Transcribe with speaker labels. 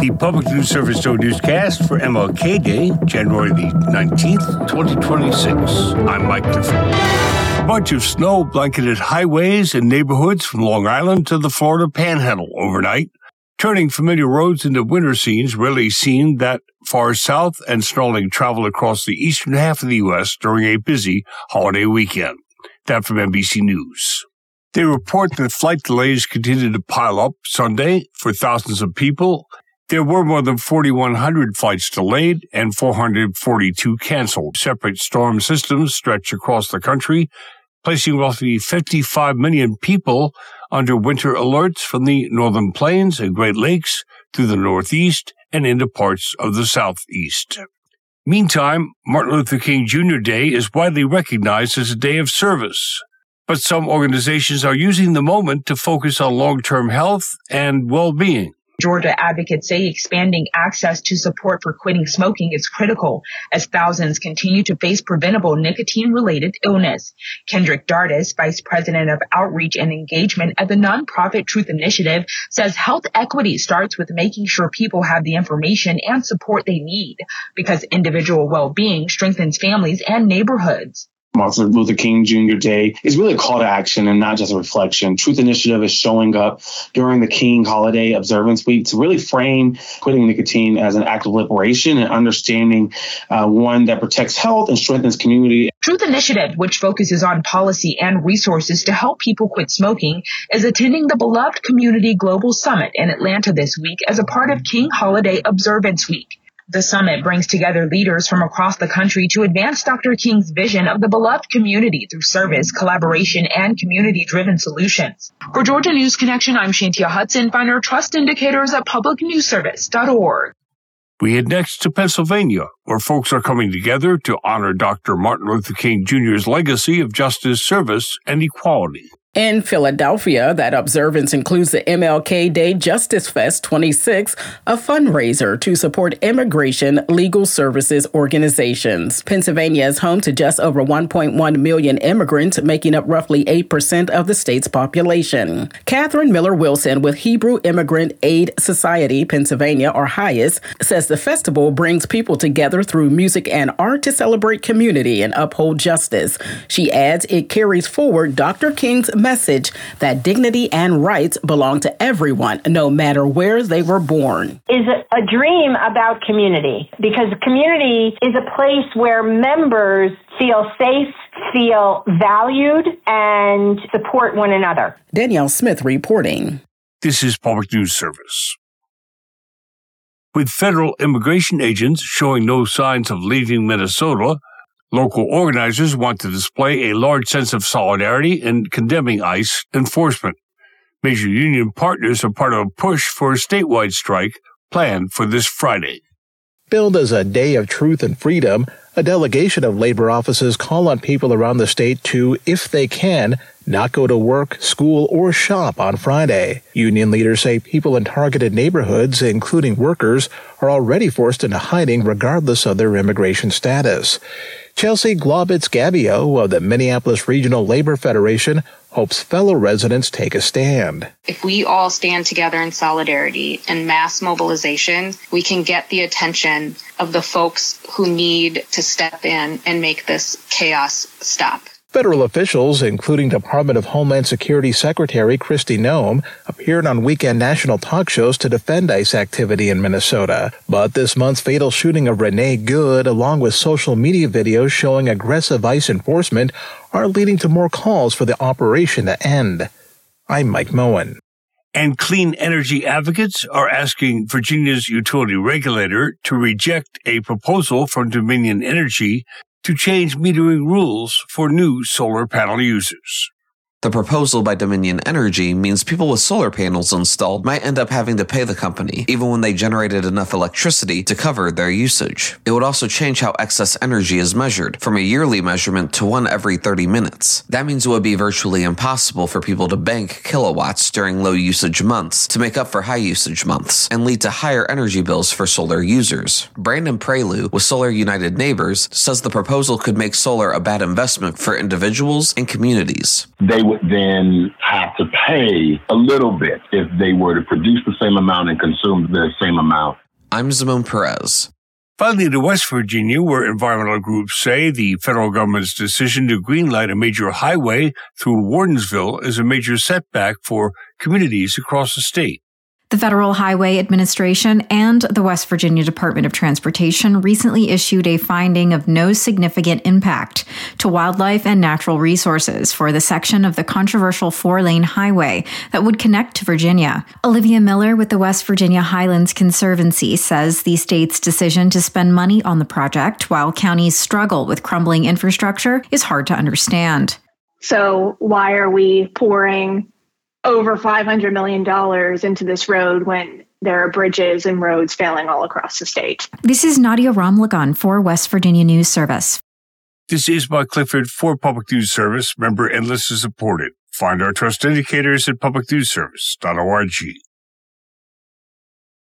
Speaker 1: The Public News Service Show newscast for MLK Day, January the 19th, 2026. I'm Mike Clifford. A bunch of snow blanketed highways and neighborhoods from Long Island to the Florida Panhandle overnight, turning familiar roads into winter scenes rarely seen that far south and snarling travel across the eastern half of the U.S. during a busy holiday weekend. That from NBC News. They report that flight delays continued to pile up Sunday for thousands of people. There were more than 4,100 flights delayed and 442 canceled. Separate storm systems stretch across the country, placing roughly 55 million people under winter alerts from the northern plains and Great Lakes through the Northeast and into parts of the Southeast. Meantime, Martin Luther King Jr. Day is widely recognized as a day of service. But some organizations are using the moment to focus on long-term health and well-being.
Speaker 2: Georgia advocates say expanding access to support for quitting smoking is critical as thousands continue to face preventable nicotine-related illness. Kendrick Dardis, Vice President of Outreach and Engagement at the nonprofit Truth Initiative, says health equity starts with making sure people have the information and support they need, because individual well-being strengthens families and neighborhoods.
Speaker 3: Martin Luther King Jr. Day is really a call to action and not just a reflection. Truth Initiative is showing up during the King Holiday Observance Week to really frame quitting nicotine as an act of liberation and understanding one that protects health and strengthens community.
Speaker 2: Truth Initiative, which focuses on policy and resources to help people quit smoking, is attending the beloved Community Global Summit in Atlanta this week as a part of King Holiday Observance Week. The summit brings together leaders from across the country to advance Dr. King's vision of the beloved community through service, collaboration, and community-driven solutions. For Georgia News Connection, I'm Shantia Hudson. Find our trust indicators at publicnewsservice.org.
Speaker 1: We head next to Pennsylvania, where folks are coming together to honor Dr. Martin Luther King Jr.'s legacy of justice, service, and equality.
Speaker 4: In Philadelphia, that observance includes the MLK Day Justice Fest 26, a fundraiser to support immigration legal services organizations. Pennsylvania is home to just over 1.1 million immigrants, making up roughly 8% of the state's population. Catherine Miller Wilson with Hebrew Immigrant Aid Society, Pennsylvania, or HIAS, says the festival brings people together through music and art to celebrate community and uphold justice. She adds it carries forward Dr. King's message that dignity and rights belong to everyone, no matter where they were born.
Speaker 5: Is a dream about community, because community is a place where members feel safe, feel valued, and support one another.
Speaker 4: Danielle Smith reporting.
Speaker 1: This is Public News Service. With federal immigration agents showing no signs of leaving Minnesota, local organizers want to display a large sense of solidarity in condemning ICE enforcement. Major union partners are part of a push for a statewide strike planned for this Friday.
Speaker 6: Billed as a day of truth and freedom, a delegation of labor offices call on people around the state to, if they can, not go to work, school, or shop on Friday. Union leaders say people in targeted neighborhoods, including workers, are already forced into hiding regardless of their immigration status. Chelsea Globitz-Gabio of the Minneapolis Regional Labor Federation hopes fellow residents take a stand.
Speaker 7: If we all stand together in solidarity and mass mobilization, we can get the attention of the folks who need to step in and make this chaos stop.
Speaker 6: Federal officials, including Department of Homeland Security Secretary Kristi Noem, appeared on weekend national talk shows to defend ICE activity in Minnesota. But this month's fatal shooting of Renee Good, along with social media videos showing aggressive ICE enforcement, are leading to more calls for the operation to end. I'm Mike Moen.
Speaker 1: And clean energy advocates are asking Virginia's utility regulator to reject a proposal from Dominion Energy to change metering rules for new solar panel users.
Speaker 8: The proposal by Dominion Energy means people with solar panels installed might end up having to pay the company, even when they generated enough electricity to cover their usage. It would also change how excess energy is measured, from a yearly measurement to one every 30 minutes. That means it would be virtually impossible for people to bank kilowatts during low usage months to make up for high usage months, and lead to higher energy bills for solar users. Brandon Prelude with Solar United Neighbors says the proposal could make solar a bad investment for individuals and communities.
Speaker 9: They would would then have to pay a little bit if they were to produce the same amount and consume the same amount.
Speaker 8: I'm Zimon Perez.
Speaker 1: Finally, to West Virginia, where environmental groups say the federal government's decision to greenlight a major highway through Wardensville is a major setback for communities across the state.
Speaker 10: The Federal Highway Administration and the West Virginia Department of Transportation recently issued a finding of no significant impact to wildlife and natural resources for the section of the controversial 4-lane highway that would connect to Virginia. Olivia Miller with the West Virginia Highlands Conservancy says the state's decision to spend money on the project while counties struggle with crumbling infrastructure is hard to understand.
Speaker 11: So why are we pouring over $500 million into this road when there are bridges and roads failing all across the state?
Speaker 10: This is Nadia Ramlagan for West Virginia News Service.
Speaker 1: This is Mike Clifford for Public News Service, member and listener supported. Find our trust indicators at publicnewsservice.org.